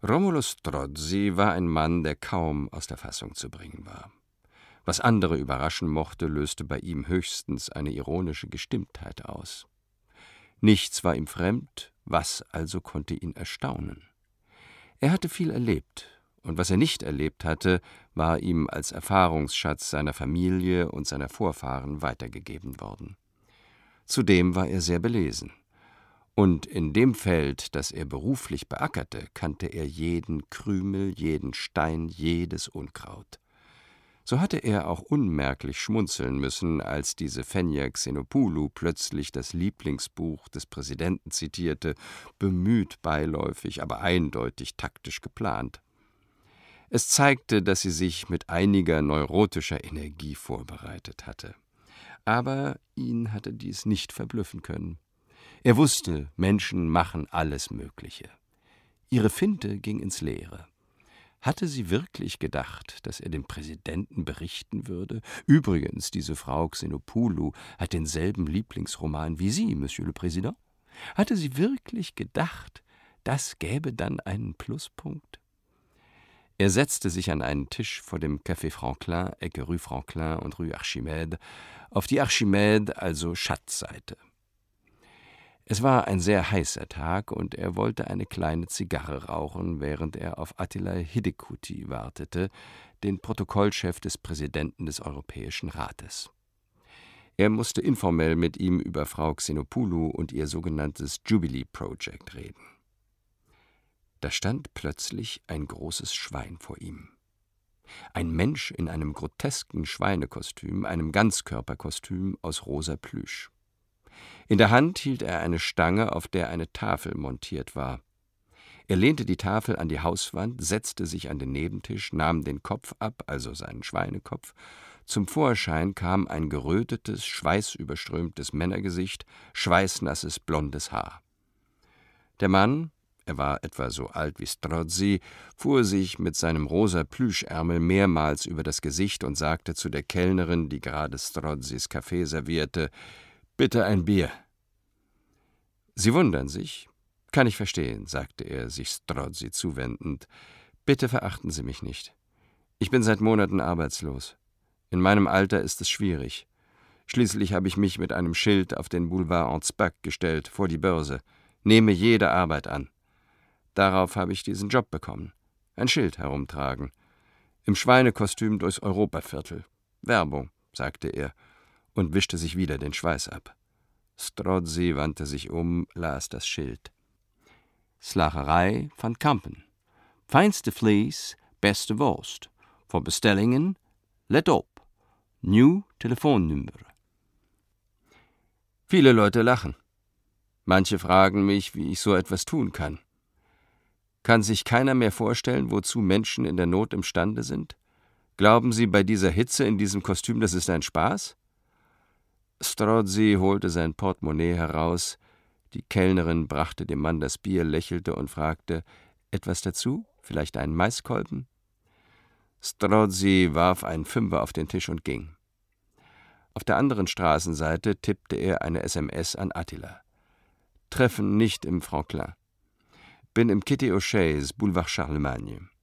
Romolo Strozzi war ein Mann, der kaum aus der Fassung zu bringen war. Was andere überraschen mochte, löste bei ihm höchstens eine ironische Gestimmtheit aus. Nichts war ihm fremd, was also konnte ihn erstaunen? Er hatte viel erlebt, und was er nicht erlebt hatte, war ihm als Erfahrungsschatz seiner Familie und seiner Vorfahren weitergegeben worden. Zudem war er sehr belesen. Und in dem Feld, das er beruflich beackerte, kannte er jeden Krümel, jeden Stein, jedes Unkraut. So hatte er auch unmerklich schmunzeln müssen, als diese Fenia Xenopoulou plötzlich das Lieblingsbuch des Präsidenten zitierte, bemüht beiläufig, aber eindeutig taktisch geplant. Es zeigte, dass sie sich mit einiger neurotischer Energie vorbereitet hatte. Aber ihn hatte dies nicht verblüffen können. Er wusste, Menschen machen alles Mögliche. Ihre Finte ging ins Leere. Hatte sie wirklich gedacht, dass er dem Präsidenten berichten würde? Übrigens, diese Frau Xenopoulou hat denselben Lieblingsroman wie Sie, Monsieur le Président. Hatte sie wirklich gedacht, das gäbe dann einen Pluspunkt? Er setzte sich an einen Tisch vor dem Café Franklin, Ecke Rue Franklin und Rue Archimède, auf die Archimède, also Schatzseite. Es war ein sehr heißer Tag, und er wollte eine kleine Zigarre rauchen, während er auf Attila Hidekuti wartete, den Protokollchef des Präsidenten des Europäischen Rates. Er musste informell mit ihm über Frau Xenopoulou und ihr sogenanntes Jubilee Project reden. Da stand plötzlich ein großes Schwein vor ihm. Ein Mensch in einem grotesken Schweinekostüm, einem Ganzkörperkostüm aus rosa Plüsch. In der Hand hielt er eine Stange, auf der eine Tafel montiert war. Er lehnte die Tafel an die Hauswand, setzte sich an den Nebentisch, nahm den Kopf ab, also seinen Schweinekopf. Zum Vorschein kam ein gerötetes, schweißüberströmtes Männergesicht, schweißnasses, blondes Haar. Der Mann, er war etwa so alt wie Strozzi, fuhr sich mit seinem rosa Plüschärmel mehrmals über das Gesicht und sagte zu der Kellnerin, die gerade Strozzis Kaffee servierte: »Bitte ein Bier.« »Sie wundern sich? Kann ich verstehen«, sagte er, sich Strozzi zuwendend. »Bitte verachten Sie mich nicht. Ich bin seit Monaten arbeitslos. In meinem Alter ist es schwierig. Schließlich habe ich mich mit einem Schild auf den Boulevard Anspach gestellt, vor die Börse. Nehme jede Arbeit an. Darauf habe ich diesen Job bekommen. Ein Schild herumtragen. Im Schweinekostüm durchs Europaviertel. Werbung«, sagte er und wischte sich wieder den Schweiß ab. Strozzi wandte sich um, las das Schild. Slagerei van Kampen. Feinste Vlees, beste Wurst. Voor bestellingen, let op. Nieuw Telefonnummer. Viele Leute lachen. Manche fragen mich, wie ich so etwas tun kann. Kann sich keiner mehr vorstellen, wozu Menschen in der Not imstande sind? Glauben Sie, bei dieser Hitze in diesem Kostüm, das ist ein Spaß? Strozzi holte sein Portemonnaie heraus. Die Kellnerin brachte dem Mann das Bier, lächelte und fragte: »Etwas dazu? Vielleicht einen Maiskolben?« Strozzi warf einen Fünfer auf den Tisch und ging. Auf der anderen Straßenseite tippte er eine SMS an Attila. »Treffen nicht im Franklin. Bin im Kitty O'Shea's, Boulevard Charlemagne.